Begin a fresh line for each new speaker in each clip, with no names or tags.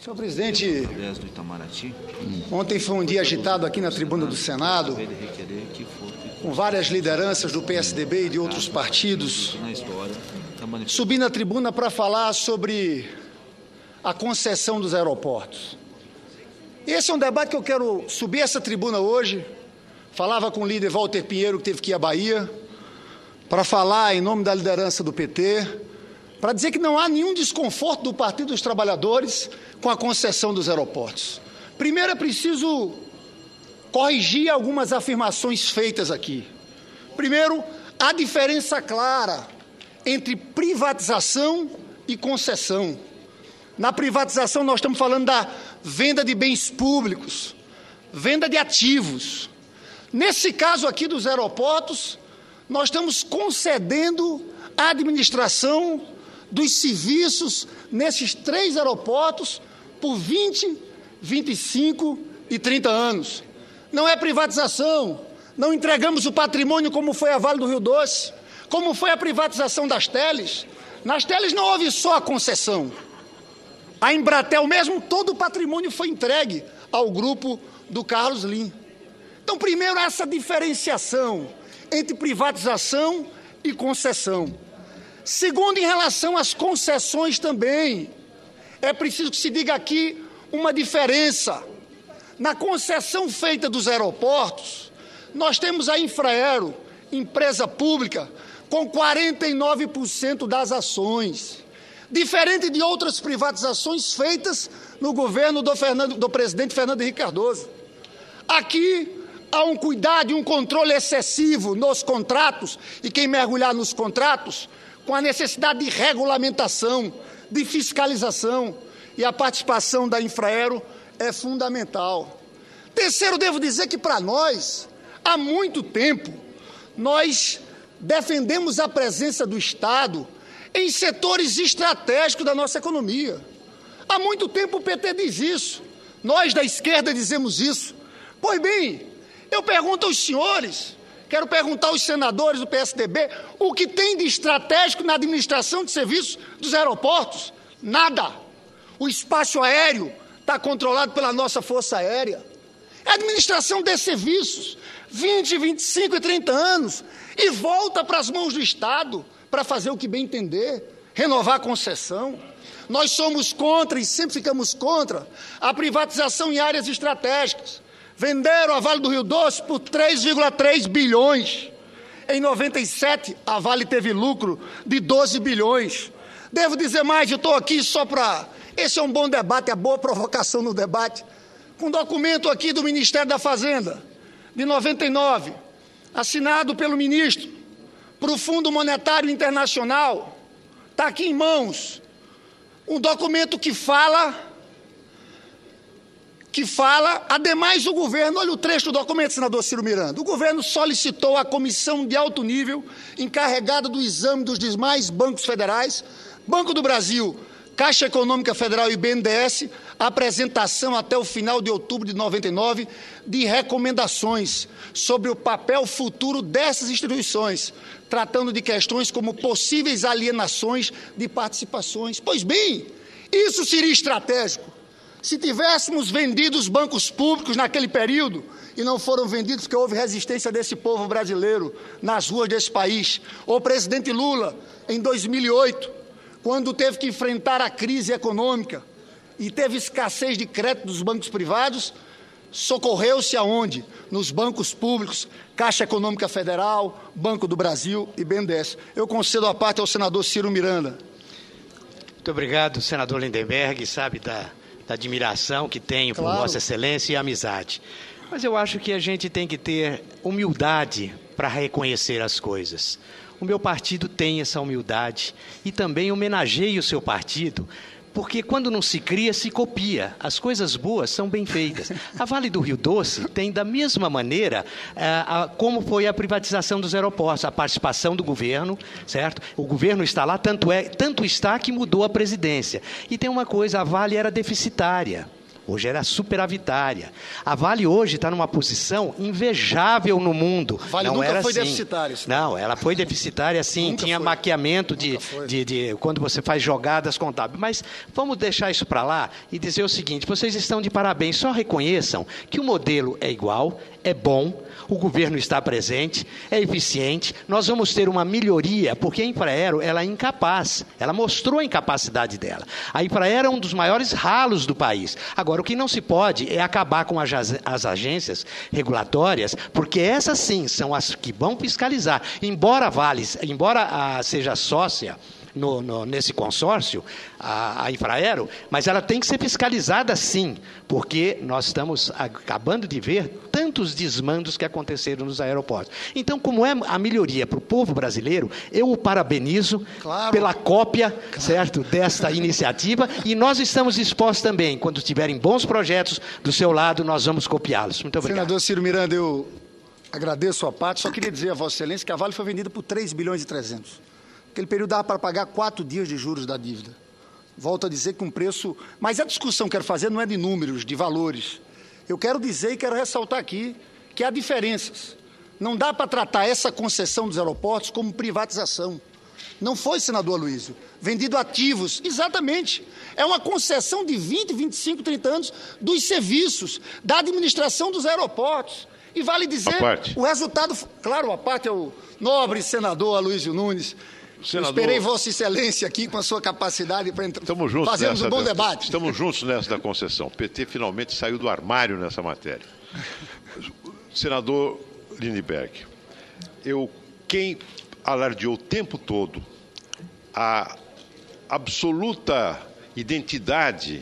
Senhor presidente, ontem foi um dia agitado aqui na tribuna do Senado, com várias lideranças do PSDB e de outros partidos. Subi na tribuna para falar sobre a concessão dos aeroportos. Esse é um debate que eu quero subir essa tribuna hoje. Falava com o líder Walter Pinheiro, que teve que ir à Bahia, para falar em nome da liderança do PT, para dizer que não há nenhum desconforto do Partido dos Trabalhadores com a concessão dos aeroportos. Primeiro é preciso corrigir algumas afirmações feitas aqui. Primeiro, há diferença clara entre privatização e concessão. Na privatização nós estamos falando da venda de bens públicos, venda de ativos. Nesse caso aqui dos aeroportos, nós estamos concedendo a administração dos serviços nesses 3 aeroportos por 20, 25 e 30 anos. Não é privatização, não entregamos o patrimônio como foi a Vale do Rio Doce, como foi a privatização das teles. Nas teles não houve só a concessão. A Embratel mesmo, todo o patrimônio foi entregue ao grupo do Carlos Lim. Então, primeiro, essa diferenciação entre privatização e concessão. Segundo, em relação às concessões também, é preciso que se diga aqui uma diferença. Na concessão feita dos aeroportos, nós temos a Infraero, empresa pública, com 49% das ações. Diferente de outras privatizações feitas no governo do presidente Fernando Henrique Cardoso. Aqui há um cuidado e um controle excessivo nos contratos, e quem mergulhar nos contratos, com a necessidade de regulamentação, de fiscalização, e a participação da Infraero é fundamental. Terceiro, devo dizer que para nós, há muito tempo, nós defendemos a presença do Estado em setores estratégicos da nossa economia. Há muito tempo o PT diz isso, nós da esquerda dizemos isso. Pois bem, eu pergunto aos senhores, quero perguntar aos senadores do PSDB, o que tem de estratégico na administração de serviços dos aeroportos? Nada. O espaço aéreo está controlado pela nossa Força Aérea. É a administração de serviços, 20, 25 e 30 anos, e volta para as mãos do Estado para fazer o que bem entender, renovar a concessão. Nós somos contra e sempre ficamos contra a privatização em áreas estratégicas. Venderam a Vale do Rio Doce por 3,3 bilhões. Em 97, a Vale teve lucro de 12 bilhões. Devo dizer mais, eu estou aqui só para... Esse é um bom debate, é boa provocação no debate. Com um documento aqui do Ministério da Fazenda, de 99, assinado pelo ministro, para o Fundo Monetário Internacional. Está aqui em mãos. Um documento que fala, ademais o governo, olha o trecho do documento, senador Ciro Miranda, o governo solicitou à comissão de alto nível, encarregada do exame dos demais bancos federais, Banco do Brasil, Caixa Econômica Federal e BNDES, a apresentação até o final de outubro de 99 de recomendações sobre o papel futuro dessas instituições, tratando de questões como possíveis alienações de participações. Pois bem, isso seria estratégico. Se tivéssemos vendido os bancos públicos naquele período, e não foram vendidos porque houve resistência desse povo brasileiro nas ruas desse país, o presidente Lula, em 2008, quando teve que enfrentar a crise econômica e teve escassez de crédito dos bancos privados, socorreu-se aonde? Nos bancos públicos, Caixa Econômica Federal, Banco do Brasil e BNDES. Eu concedo a parte ao senador Ciro Miranda.
Muito obrigado, senador Lindenberg, sabe da admiração que tenho por Vossa Excelência e amizade. Mas eu acho que a gente tem que ter humildade para reconhecer as coisas. O meu partido tem essa humildade e também homenageia o seu partido, porque quando não se cria, se copia. As coisas boas são bem feitas. A Vale do Rio Doce tem, da mesma maneira, como foi a privatização dos aeroportos, a participação do governo, certo? O governo está lá, tanto está que mudou a presidência. E tem uma coisa, a Vale era deficitária. Hoje era superavitária. A Vale hoje está numa posição invejável no mundo.
Vale
não
nunca
era
foi
assim.
Deficitária.
Não, ela foi deficitária sim, nunca tinha foi. Maquiamento de quando você faz jogadas contábeis. Mas vamos deixar isso para lá e dizer o seguinte, vocês estão de parabéns, só reconheçam que o modelo é igual, é bom, o governo está presente, é eficiente, nós vamos ter uma melhoria, porque a Infraero ela é incapaz, ela mostrou a incapacidade dela. A Infraero é um dos maiores ralos do país. Agora, o que não se pode é acabar com as agências regulatórias, porque essas sim são as que vão fiscalizar. Embora seja sócia nesse consórcio, a Infraero, mas ela tem que ser fiscalizada sim, porque nós estamos acabando de ver tantos desmandos que aconteceram nos aeroportos. Então, como é a melhoria para o povo brasileiro, eu o parabenizo pela cópia, certo, desta iniciativa, e nós estamos dispostos também, quando tiverem bons projetos do seu lado, nós vamos copiá-los. Muito obrigado.
Senador Ciro Miranda, eu agradeço a parte, só queria dizer a Vossa Excelência que a Vale foi vendida por 3 bilhões e 300. Aquele período dava para pagar 4 dias de juros da dívida. Volto a dizer que um preço... Mas a discussão que quero fazer não é de números, de valores. Eu quero dizer e quero ressaltar aqui que há diferenças. Não dá para tratar essa concessão dos aeroportos como privatização. Não foi, senador Aloysio, vendido ativos. Exatamente. É uma concessão de 20, 25, 30 anos dos serviços, da administração dos aeroportos. E vale dizer, o resultado... Claro, a parte é o nobre senador Aloysio Nunes... Senador, esperei Vossa Excelência aqui com a sua capacidade para fazermos um bom debate.
Estamos juntos nessa da concessão. O PT finalmente saiu do armário nessa matéria. Senador Lindbergh, quem alardeou o tempo todo a absoluta identidade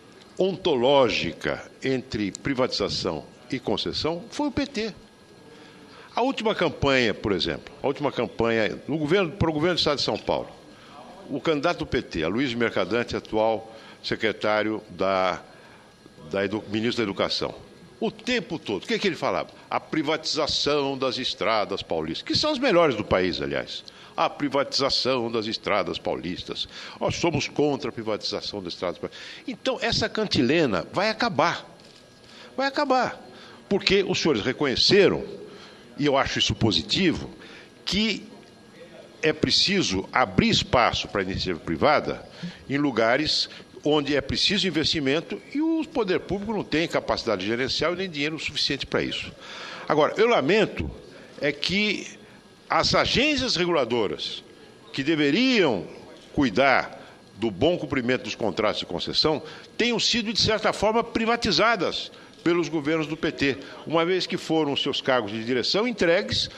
ontológica entre privatização e concessão foi o PT. A última campanha, por exemplo, para o governo do Estado de São Paulo, o candidato do PT, Aloysio Mercadante, atual secretário ministro da Educação, o tempo todo, o que ele falava? A privatização das estradas paulistas, que são as melhores do país, aliás. A privatização das estradas paulistas. Nós somos contra a privatização das estradas paulistas. Então, essa cantilena vai acabar. Vai acabar. Porque os senhores reconheceram, e eu acho isso positivo, que é preciso abrir espaço para a iniciativa privada em lugares onde é preciso investimento e o poder público não tem capacidade gerencial e nem dinheiro suficiente para isso. Agora, eu lamento que as agências reguladoras que deveriam cuidar do bom cumprimento dos contratos de concessão tenham sido, de certa forma, privatizadas pelos governos do PT, uma vez que foram os seus cargos de direção entregues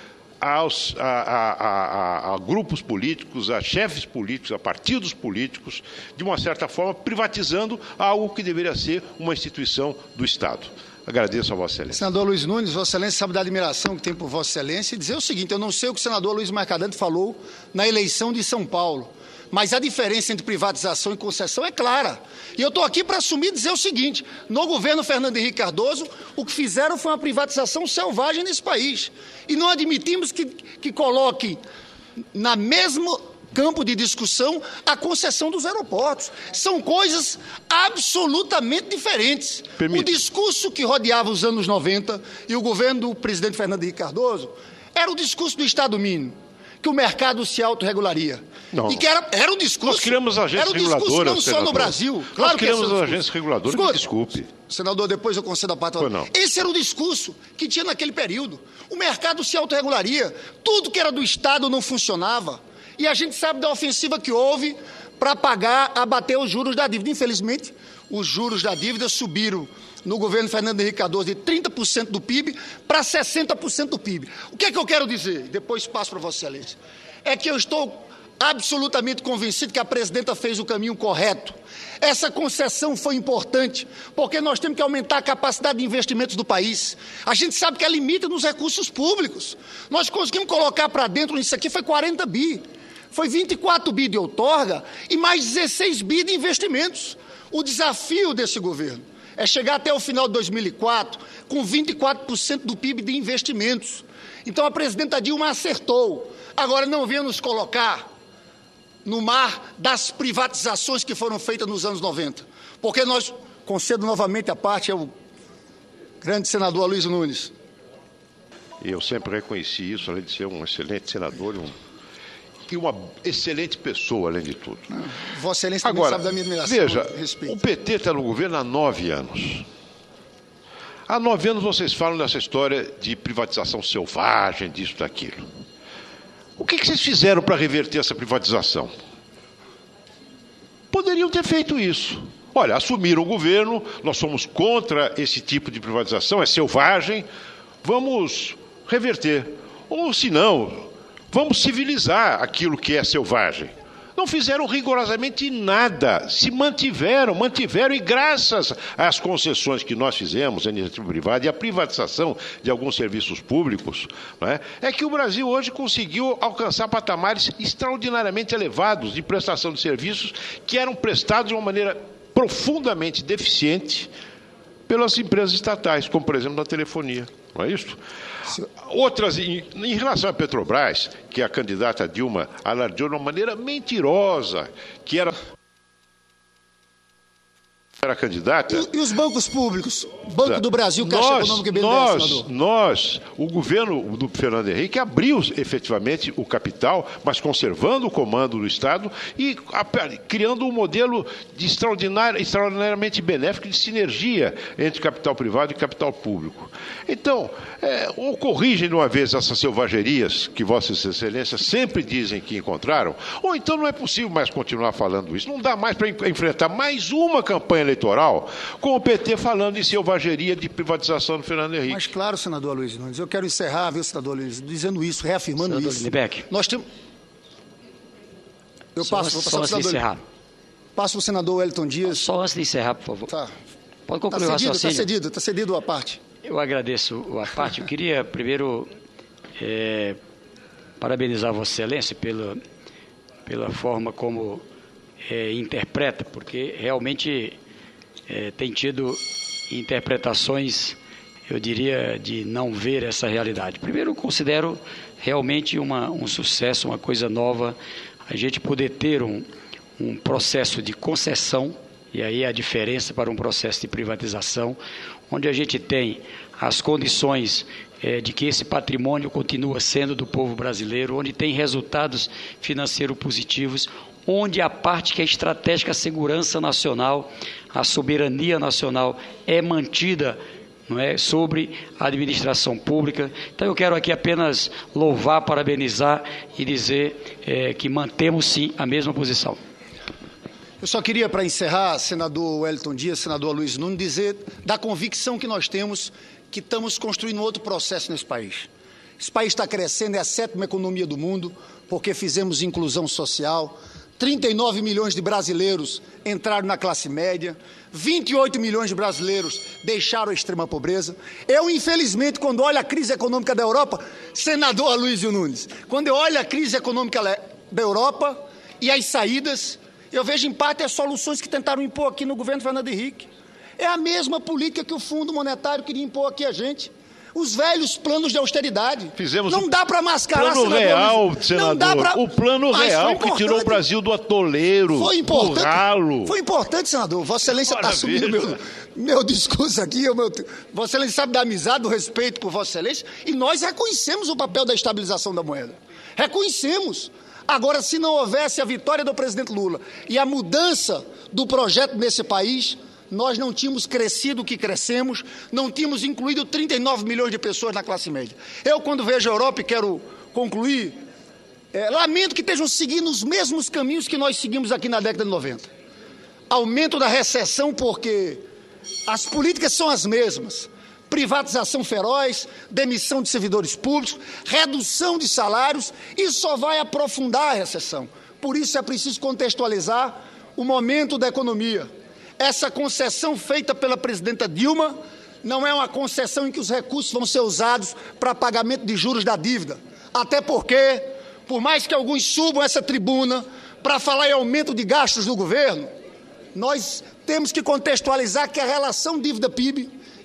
a grupos políticos, a chefes políticos, a partidos políticos, de uma certa forma, privatizando algo que deveria ser uma instituição do Estado. Agradeço a Vossa Excelência.
Senador Luiz Nunes, Vossa Excelência sabe da admiração que tem por Vossa Excelência e dizer o seguinte, eu não sei o que o senador Aloysio Mercadante falou na eleição de São Paulo, mas a diferença entre privatização e concessão é clara. E eu estou aqui para assumir e dizer o seguinte, no governo Fernando Henrique Cardoso, o que fizeram foi uma privatização selvagem nesse país. E não admitimos que coloque na mesmo campo de discussão a concessão dos aeroportos. São coisas absolutamente diferentes. O discurso que rodeava os anos 90 e o governo do presidente Fernando Henrique Cardoso era o discurso do Estado mínimo, que o mercado se autorregularia.
Não.
E que era o discurso...
Nós criamos agências reguladoras,
não só
senador.
No Brasil. Claro
nós criamos as agências reguladoras, me desculpe.
Senador, depois eu concedo a palavra. Esse era o discurso que tinha naquele período. O mercado se autorregularia. Tudo que era do Estado não funcionava. E a gente sabe da ofensiva que houve para abater os juros da dívida. Infelizmente, os juros da dívida subiram no governo Fernando Henrique Cardoso de 30% do PIB para 60% do PIB. O que é que eu quero dizer? Depois passo para Vossa Excelência. É que eu estou absolutamente convencido que a presidenta fez o caminho correto. Essa concessão foi importante, porque nós temos que aumentar a capacidade de investimentos do país. A gente sabe que há limite nos recursos públicos. Nós conseguimos colocar para dentro nisso aqui, foi 40 bi. Foi 24 bi de outorga e mais 16 bi de investimentos. O desafio desse governo é chegar até o final de 2004 com 24% do PIB de investimentos. Então a presidenta Dilma acertou. Agora não venha nos colocar no mar das privatizações que foram feitas nos anos 90. Porque nós Concedo novamente a parte ao grande senador Aloysio Nunes.
Eu sempre reconheci isso, além de ser um excelente senador e uma excelente pessoa, além de tudo.
Vossa Excelência também sabe da minha admiração.
Veja, o PT está no governo há 9 anos. Há 9 anos vocês falam dessa história de privatização selvagem, disso, daquilo. O que vocês fizeram para reverter essa privatização? Poderiam ter feito isso. Olha, assumiram o governo, nós somos contra esse tipo de privatização, é selvagem, vamos reverter. Ou, se não, vamos civilizar aquilo que é selvagem. Não fizeram rigorosamente nada, se mantiveram e graças às concessões que nós fizemos, a iniciativa privada e a privatização de alguns serviços públicos, é que o Brasil hoje conseguiu alcançar patamares extraordinariamente elevados de prestação de serviços que eram prestados de uma maneira profundamente deficiente pelas empresas estatais, como, por exemplo, na telefonia. Não é isso? Outras, em relação à Petrobras, que a candidata Dilma alardeou de uma maneira mentirosa, que era candidata...
E os bancos públicos? Banco do Brasil, Caixa Econômica e BNDES, senador?
O governo do Fernando Henrique abriu efetivamente o capital, mas conservando o comando do Estado e criando um modelo de extraordinariamente benéfico de sinergia entre capital privado e capital público. Então, ou corrigem de uma vez essas selvagerias que Vossas Excelências sempre dizem que encontraram, ou então não é possível mais continuar falando isso. Não dá mais para enfrentar mais uma campanha eleitoral com o PT falando em selvageria de privatização do Fernando Henrique.
Mas claro, senador Aloysio Nunes, eu quero encerrar, viu, senador Aloysio, dizendo isso, reafirmando
senador
isso.
Lindenberg.
Nós temos...
Vou passar para o senador. Encerrar.
Passo para o senador Wellington Dias.
Só antes de encerrar, por favor.
Tá.
Pode concluir o raciocínio.
Está cedido a parte.
Eu agradeço a parte. Eu queria primeiro parabenizar Vossa Excelência pela forma como interpreta, porque realmente tem tido interpretações, eu diria, de não ver essa realidade. Primeiro, eu considero realmente um sucesso, uma coisa nova, a gente poder ter um processo de concessão, e aí a diferença para um processo de privatização, onde a gente tem as condições de que esse patrimônio continua sendo do povo brasileiro, onde tem resultados financeiros positivos, onde a parte que é estratégica, a segurança nacional, a soberania nacional é mantida, não é, sobre a administração pública. Então eu quero aqui apenas louvar, parabenizar e dizer que mantemos sim a mesma posição.
Eu só queria, para encerrar, senador Wellington Dias, senador Aloysio Nunes, dizer da convicção que nós temos que estamos construindo outro processo nesse país. Esse país está crescendo, é a 7ª economia do mundo, porque fizemos inclusão social. 39 milhões de brasileiros entraram na classe média, 28 milhões de brasileiros deixaram a extrema pobreza. Eu, infelizmente, quando olho a crise econômica da Europa, senador Aloysio Nunes, quando eu olho a crise econômica da Europa e as saídas, eu vejo em parte as soluções que tentaram impor aqui no governo Fernando Henrique. É a mesma política que o Fundo Monetário queria impor aqui a gente. Os velhos planos de austeridade.
Fizemos
não dá para mascarar,
plano real, senador. O plano real que tirou o Brasil do atoleiro, do ralo.
Foi importante, senador. Vossa Excelência está assumindo meu discurso aqui. Vossa Excelência sabe da amizade, do respeito por Vossa Excelência. E nós reconhecemos o papel da estabilização da moeda. Reconhecemos. Agora, se não houvesse a vitória do presidente Lula e a mudança do projeto nesse país, nós não tínhamos crescido o que crescemos, não tínhamos incluído 39 milhões de pessoas na classe média. Eu, quando vejo a Europa, e quero concluir, lamento que estejam seguindo os mesmos caminhos que nós seguimos aqui na década de 90. Aumento da recessão porque as políticas são as mesmas. Privatização feroz, demissão de servidores públicos, redução de salários, isso só vai aprofundar a recessão. Por isso é preciso contextualizar o momento da economia. Essa concessão feita pela presidenta Dilma não é uma concessão em que os recursos vão ser usados para pagamento de juros da dívida. Até porque, por mais que alguns subam essa tribuna para falar em aumento de gastos do governo, nós temos que contextualizar que a relação dívida-PIB,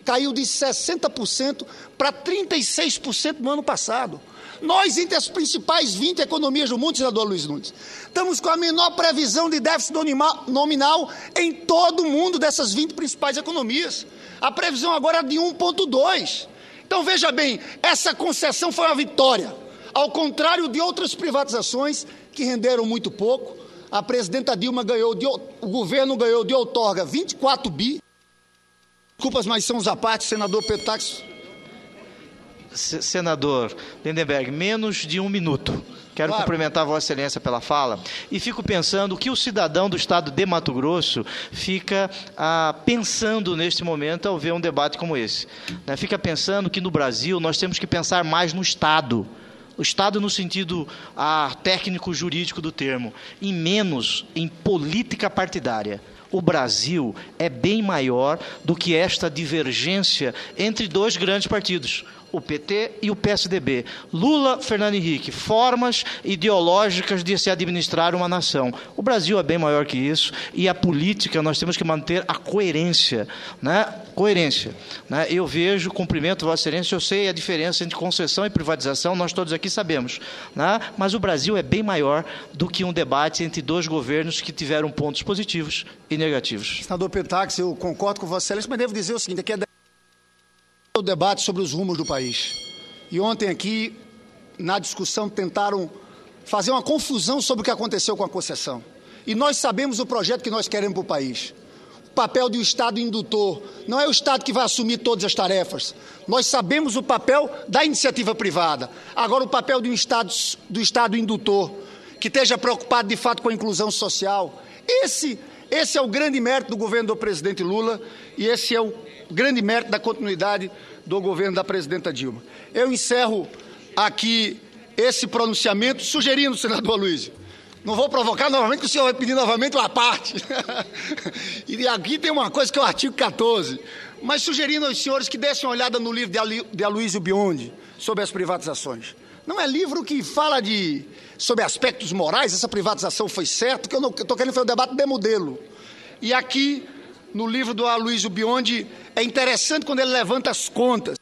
caiu de 60% para 36% no ano passado. Nós, entre as principais 20 economias do mundo, senador Luiz Nunes, estamos com a menor previsão de déficit nominal em todo o mundo dessas 20 principais economias. A previsão agora é de 1,2. Então, veja bem, essa concessão foi uma vitória. Ao contrário de outras privatizações que renderam muito pouco, a presidenta Dilma o governo ganhou de outorga 24 bi. Desculpas, mas são os apartes, senador Petax.
Senador Lindenberg, menos de 1 minuto. Quero cumprimentar Vossa Excelência pela fala e fico pensando o que o cidadão do estado de Mato Grosso fica pensando neste momento ao ver um debate como esse. Fica pensando que no Brasil nós temos que pensar mais no Estado. O Estado no sentido técnico-jurídico do termo, e menos em política partidária. O Brasil é bem maior do que esta divergência entre dois grandes partidos, o PT e o PSDB. Lula, Fernando Henrique, formas ideológicas de se administrar uma nação. O Brasil é bem maior que isso e a política nós temos que manter a coerência, Coerência. Eu vejo, cumprimento Vossa Excelência, eu sei a diferença entre concessão e privatização, nós todos aqui sabemos, mas o Brasil é bem maior do que um debate entre dois governos que tiveram pontos positivos e negativos.
Senador Petax, eu concordo com Vossa Excelência, mas devo dizer o seguinte, aqui é o debate sobre os rumos do país. E ontem aqui, na discussão, tentaram fazer uma confusão sobre o que aconteceu com a concessão. E nós sabemos o projeto que nós queremos para o país. O papel do Estado indutor. Não é o Estado que vai assumir todas as tarefas. Nós sabemos o papel da iniciativa privada. Agora, o papel do Estado indutor, que esteja preocupado, de fato, com a inclusão social. Esse é o grande mérito do governo do presidente Lula e esse é o grande mérito da continuidade do governo da presidenta Dilma. Eu encerro aqui esse pronunciamento sugerindo, senador Luiz, não vou provocar novamente, que o senhor vai pedir novamente uma parte. E aqui tem uma coisa que é o artigo 14, mas sugerindo aos senhores que dessem uma olhada no livro de Aloysio Biondi sobre as privatizações. Não é livro que fala sobre aspectos morais, essa privatização foi certa, que eu estou querendo fazer o debate de modelo. E aqui, no livro do Aloysio Biondi, é interessante quando ele levanta as contas.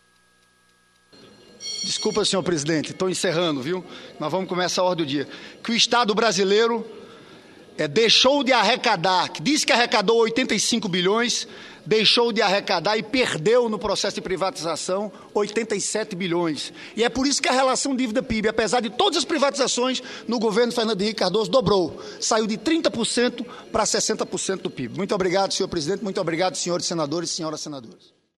Desculpa, senhor presidente, estou encerrando, viu? Nós vamos começar a ordem do dia. Que o Estado brasileiro deixou de arrecadar, que disse que arrecadou 85 bilhões, deixou de arrecadar e perdeu no processo de privatização 87 bilhões. E é por isso que a relação dívida-PIB, apesar de todas as privatizações no governo Fernando Henrique Cardoso, dobrou. Saiu de 30% para 60% do PIB. Muito obrigado, senhor presidente. Muito obrigado, senhores senadores e senhoras senadoras.